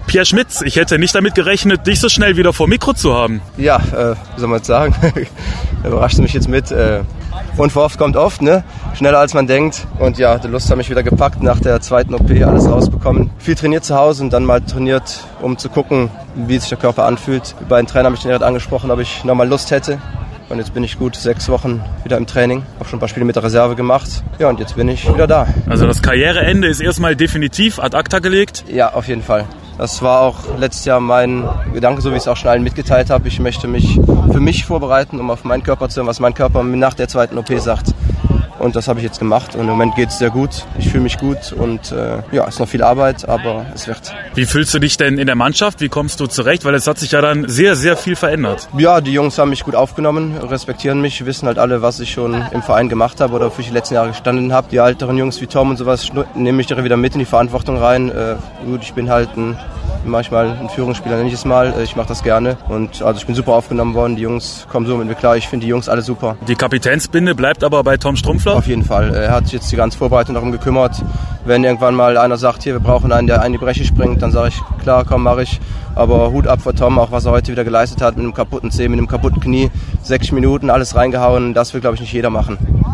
Pierre Schmitz, ich hätte nicht damit gerechnet, dich so schnell wieder vor Mikro zu haben. Ja, wie soll man jetzt sagen? Überrascht mich jetzt mit. Unverhofft kommt oft, ne? Schneller als man denkt. Und ja, die Lust hat mich wieder gepackt, nach der zweiten OP alles rausbekommen. Viel trainiert zu Hause und dann mal trainiert, um zu gucken, wie sich der Körper anfühlt. Bei den Trainern habe ich den direkt angesprochen, ob ich nochmal Lust hätte. Und jetzt bin ich gut 6 Wochen wieder im Training. Habe schon ein paar Spiele mit der Reserve gemacht. Ja, und jetzt bin ich wieder da. Also das Karriereende ist erstmal definitiv ad acta gelegt? Ja, auf jeden Fall. Das war auch letztes Jahr mein Gedanke, so wie ich es auch schon allen mitgeteilt habe. Ich möchte mich für mich vorbereiten, um auf meinen Körper zu hören, was mein Körper nach der zweiten OP sagt. Und das habe ich jetzt gemacht und im Moment geht es sehr gut. Ich fühle mich gut und ja, es ist noch viel Arbeit, aber es wird. Wie fühlst du dich denn in der Mannschaft? Wie kommst du zurecht? Weil es hat sich ja dann sehr, sehr viel verändert. Ja, die Jungs haben mich gut aufgenommen, respektieren mich, wissen halt alle, was ich schon im Verein gemacht habe oder wofür ich die letzten Jahre gestanden habe. Die älteren Jungs wie Tom und sowas nehmen mich da wieder mit in die Verantwortung rein. Gut, ich bin halt manchmal ein Führungsspieler, nenne ich es mal. Ich mache das gerne und also ich bin super aufgenommen worden. Die Jungs kommen so mit mir klar. Ich finde die Jungs alle super. Die Kapitänsbinde bleibt aber bei Tom Strumpfler? Auf jeden Fall. Er hat sich jetzt die ganze Vorbereitung darum gekümmert. Wenn irgendwann mal einer sagt, hier, wir brauchen einen, der in die Breche springt, dann sage ich, klar, komm, mache ich. Aber Hut ab vor Tom, auch was er heute wieder geleistet hat, mit einem kaputten Zeh, mit einem kaputten Knie. 60 Minuten, alles reingehauen, das will, glaube ich, nicht jeder machen.